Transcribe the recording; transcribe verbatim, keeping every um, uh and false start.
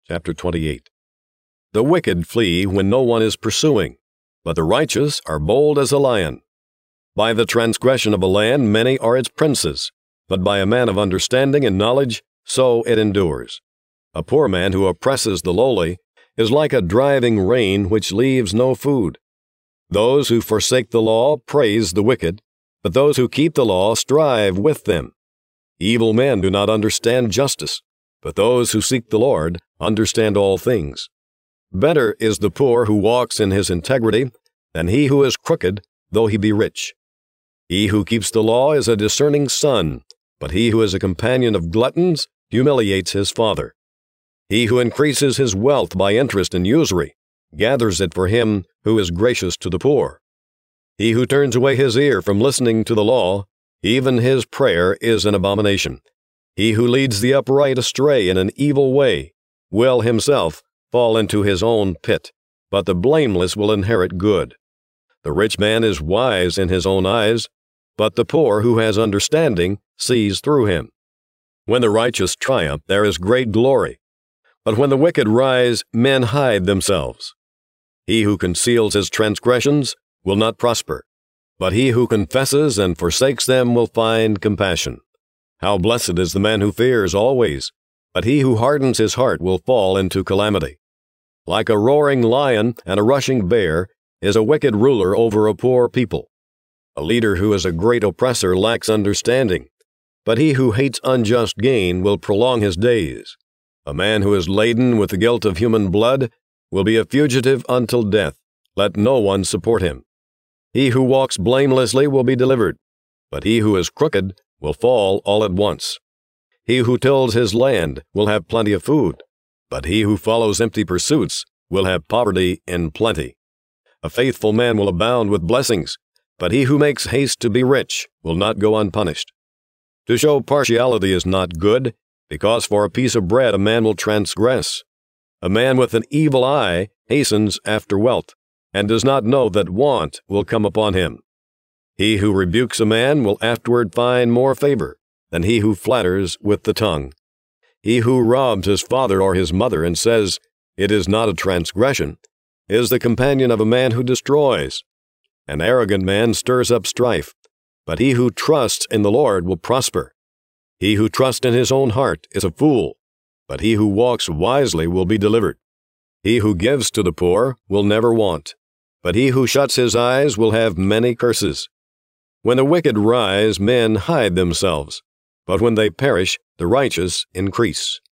Chapter twenty-eight. The wicked flee when no one is pursuing, but the righteous are bold as a lion. By the transgression of a land many are its princes, but by a man of understanding and knowledge so it endures. A poor man who oppresses the lowly is like a driving rain which leaves no food. Those who forsake the law praise the wicked, but those who keep the law strive with them. Evil men do not understand justice, but those who seek the Lord understand all things. Better is the poor who walks in his integrity than he who is crooked, though he be rich. He who keeps the law is a discerning son, but he who is a companion of gluttons humiliates his father. He who increases his wealth by interest and usury gathers it for him who is gracious to the poor. He who turns away his ear from listening to the law, even his prayer is an abomination. He who leads the upright astray in an evil way will himself fall into his own pit, but the blameless will inherit good. The rich man is wise in his own eyes, but the poor who has understanding sees through him. When the righteous triumph, there is great glory, but when the wicked rise, men hide themselves. He who conceals his transgressions will not prosper, but he who confesses and forsakes them will find compassion. How blessed is the man who fears always, but he who hardens his heart will fall into calamity. Like a roaring lion and a rushing bear is a wicked ruler over a poor people. A leader who is a great oppressor lacks understanding, but he who hates unjust gain will prolong his days. A man who is laden with the guilt of human blood will be a fugitive until death. Let no one support him. He who walks blamelessly will be delivered, but he who is crooked will fall all at once. He who tills his land will have plenty of food, but he who follows empty pursuits will have poverty in plenty. A faithful man will abound with blessings, but he who makes haste to be rich will not go unpunished. To show partiality is not good, because for a piece of bread a man will transgress. A man with an evil eye hastens after wealth, and does not know that want will come upon him. He who rebukes a man will afterward find more favor than he who flatters with the tongue. He who robs his father or his mother and says, "It is not a transgression," is the companion of a man who destroys. An arrogant man stirs up strife, but he who trusts in the Lord will prosper. He who trusts in his own heart is a fool, but he who walks wisely will be delivered. He who gives to the poor will never want, but he who shuts his eyes will have many curses. When the wicked rise, men hide themselves, but when they perish, the righteous increase.